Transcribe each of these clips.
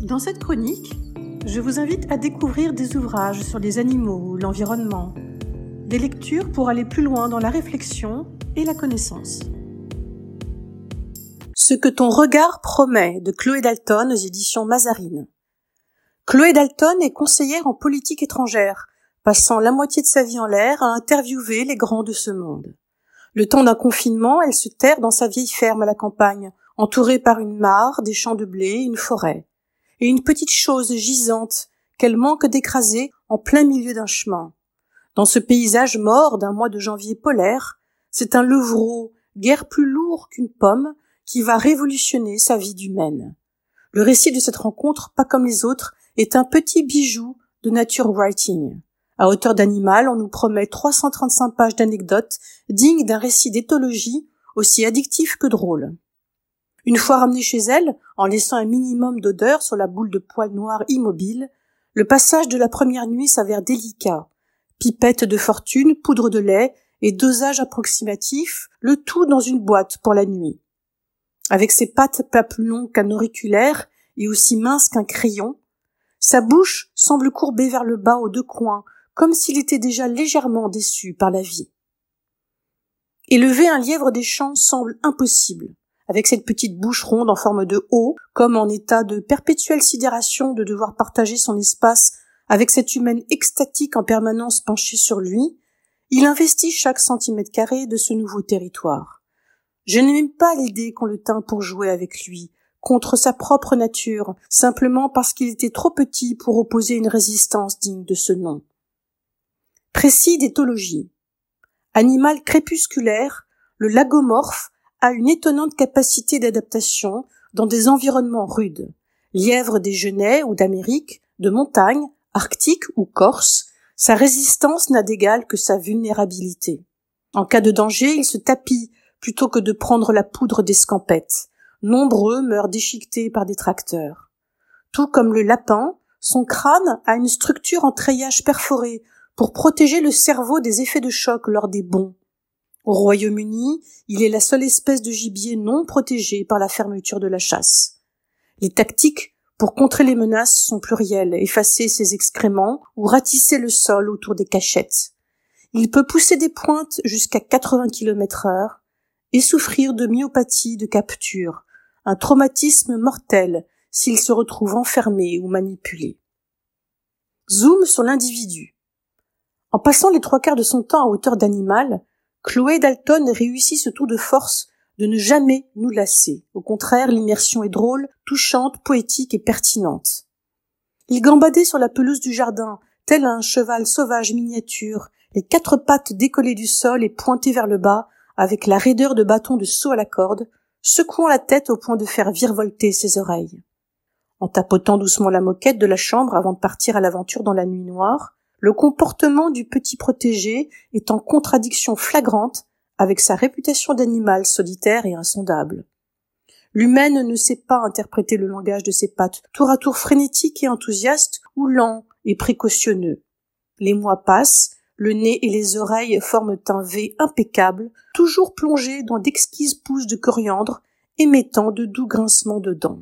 Dans cette chronique, je vous invite à découvrir des ouvrages sur les animaux, l'environnement, des lectures pour aller plus loin dans la réflexion et la connaissance. Ce que ton regard promet de Chloé Dalton aux éditions Mazarine. Chloé Dalton est conseillère en politique étrangère, passant la moitié de sa vie en l'air à interviewer les grands de ce monde. Le temps d'un confinement, elle se terre dans sa vieille ferme à la campagne, entourée par une mare, des champs de blé, une forêt, et une petite chose gisante qu'elle manque d'écraser en plein milieu d'un chemin. Dans ce paysage mort d'un mois de janvier polaire, c'est un levreau, guère plus lourd qu'une pomme, qui va révolutionner sa vie d'humaine. Le récit de cette rencontre, pas comme les autres, est un petit bijou de nature writing. À hauteur d'animal, on nous promet 335 pages d'anecdotes dignes d'un récit d'éthologie aussi addictif que drôle. Une fois ramenée chez elle, en laissant un minimum d'odeur sur la boule de poil noir immobile, le passage de la première nuit s'avère délicat. Pipette de fortune, poudre de lait et dosage approximatif, le tout dans une boîte pour la nuit. Avec ses pattes pas plus longues qu'un auriculaire et aussi minces qu'un crayon, sa bouche semble courbée vers le bas aux deux coins, comme s'il était déjà légèrement déçu par la vie. Élever un lièvre des champs semble impossible, avec cette petite bouche ronde en forme de O, comme en état de perpétuelle sidération de devoir partager son espace avec cette humaine extatique en permanence penchée sur lui, il investit chaque centimètre carré de ce nouveau territoire. Je n'aime pas l'idée qu'on le tint pour jouer avec lui, contre sa propre nature, simplement parce qu'il était trop petit pour opposer une résistance digne de ce nom. Précis d'éthologie. Animal crépusculaire, le lagomorphe a une étonnante capacité d'adaptation dans des environnements rudes. Lièvre des genêts ou d'Amérique, de montagne, arctique ou corse, sa résistance n'a d'égal que sa vulnérabilité. En cas de danger, il se tapit plutôt que de prendre la poudre des scampettes. Nombreux meurent déchiquetés par des tracteurs. Tout comme le lapin, son crâne a une structure en treillage perforé pour protéger le cerveau des effets de choc lors des bonds. Au Royaume-Uni, il est la seule espèce de gibier non protégée par la fermeture de la chasse. Les tactiques pour contrer les menaces sont plurielles, effacer ses excréments ou ratisser le sol autour des cachettes. Il peut pousser des pointes jusqu'à 80 km/h et souffrir de myopathie de capture, un traumatisme mortel s'il se retrouve enfermé ou manipulé. Zoom sur l'individu. En passant les 3/4 de son temps à hauteur d'animal, Chloé Dalton réussit ce tour de force de ne jamais nous lasser. Au contraire, l'immersion est drôle, touchante, poétique et pertinente. Il gambadait sur la pelouse du jardin, tel un cheval sauvage miniature, les 4 pattes décollées du sol et pointées vers le bas, avec la raideur de bâton de saut à la corde, secouant la tête au point de faire virevolter ses oreilles. En tapotant doucement la moquette de la chambre avant de partir à l'aventure dans la nuit noire, le comportement du petit protégé est en contradiction flagrante avec sa réputation d'animal solitaire et insondable. L'humaine ne sait pas interpréter le langage de ses pattes, tour à tour frénétique et enthousiaste ou lent et précautionneux. Les mois passent, le nez et les oreilles forment un V impeccable, toujours plongé dans d'exquises pousses de coriandre, émettant de doux grincements de dents.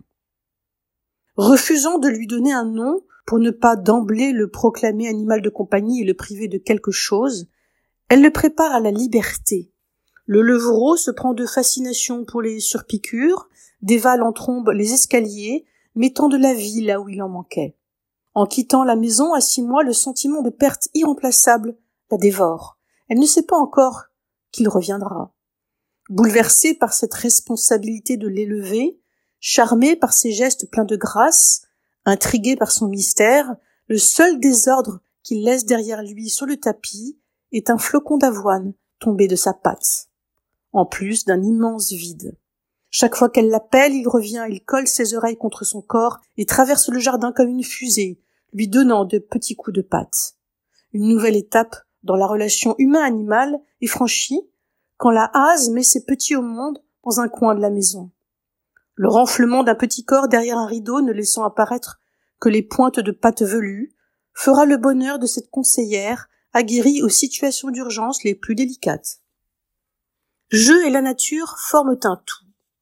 Refusant de lui donner un nom, pour ne pas d'emblée le proclamer animal de compagnie et le priver de quelque chose, elle le prépare à la liberté. Le levreau se prend de fascination pour les surpiqûres, dévale en trombe les escaliers, mettant de la vie là où il en manquait. En quittant la maison à 6 mois, le sentiment de perte irremplaçable la dévore. Elle ne sait pas encore qu'il reviendra. Bouleversée par cette responsabilité de l'élever, charmée par ses gestes pleins de grâce, intriguée par son mystère, le seul désordre qu'il laisse derrière lui sur le tapis est un flocon d'avoine tombé de sa patte, en plus d'un immense vide. Chaque fois qu'elle l'appelle, il revient, il colle ses oreilles contre son corps et traverse le jardin comme une fusée, lui donnant de petits coups de patte. Une nouvelle étape dans la relation humain-animal est franchie quand la hase met ses petits au monde dans un coin de la maison. Le renflement d'un petit corps derrière un rideau ne laissant apparaître que les pointes de pattes velues fera le bonheur de cette conseillère aguerrie aux situations d'urgence les plus délicates. Jeu et la nature forment un tout.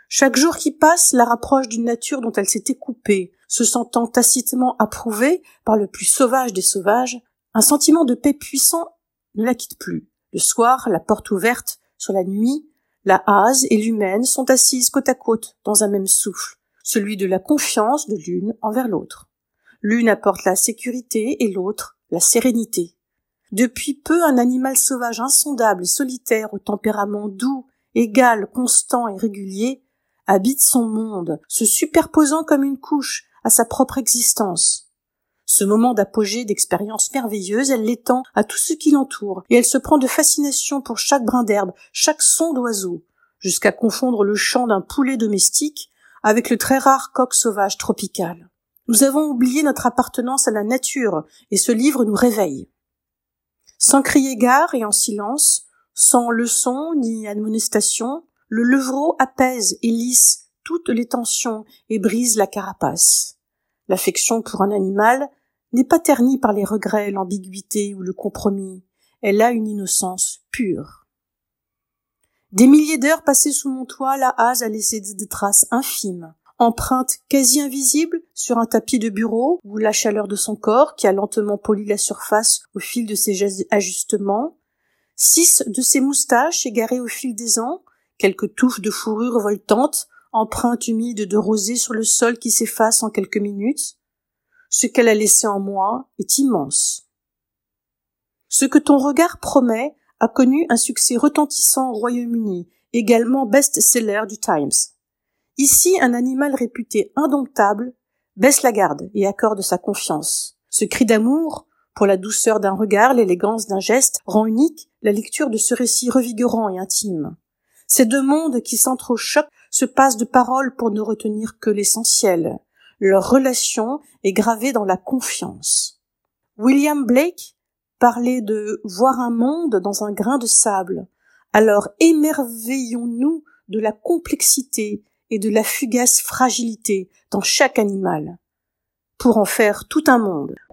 Chaque jour qui passe la rapproche d'une nature dont elle s'était coupée, se sentant tacitement approuvée par le plus sauvage des sauvages. Un sentiment de paix puissant ne la quitte plus. Le soir, la porte ouverte sur la nuit, la hase et l'humaine sont assises côte à côte dans un même souffle, celui de la confiance de l'une envers l'autre. L'une apporte la sécurité et l'autre la sérénité. Depuis peu, un animal sauvage insondable et solitaire au tempérament doux, égal, constant et régulier, habite son monde, se superposant comme une couche à sa propre existence. Ce moment d'apogée d'expérience merveilleuse, elle l'étend à tout ce qui l'entoure, et elle se prend de fascination pour chaque brin d'herbe, chaque son d'oiseau, jusqu'à confondre le chant d'un poulet domestique avec le très rare coq sauvage tropical. Nous avons oublié notre appartenance à la nature, et ce livre nous réveille. Sans crier gare et en silence, sans leçon ni admonestation, le levreau apaise et lisse toutes les tensions et brise la carapace. L'affection pour un animal n'est pas ternie par les regrets, l'ambiguïté ou le compromis. Elle a une innocence pure. Des milliers d'heures passées sous mon toit, la hase a laissé des traces infimes, empreintes quasi invisibles sur un tapis de bureau ou la chaleur de son corps qui a lentement poli la surface au fil de ses ajustements, 6 de ses moustaches égarées au fil des ans, quelques touffes de fourrure voltantes, empreintes humides de rosée sur le sol qui s'effacent en quelques minutes. Ce qu'elle a laissé en moi est immense. Ce que ton regard promet a connu un succès retentissant au Royaume-Uni, également best-seller du Times. Ici, un animal réputé indomptable baisse la garde et accorde sa confiance. Ce cri d'amour, pour la douceur d'un regard, l'élégance d'un geste, rend unique la lecture de ce récit revigorant et intime. Ces deux mondes qui s'entrechoquent se passent de paroles pour ne retenir que l'essentiel. Leur relation est gravée dans la confiance. William Blake parlait de « voir un monde dans un grain de sable ». Alors émerveillons-nous de la complexité et de la fugace fragilité dans chaque animal, pour en faire tout un monde.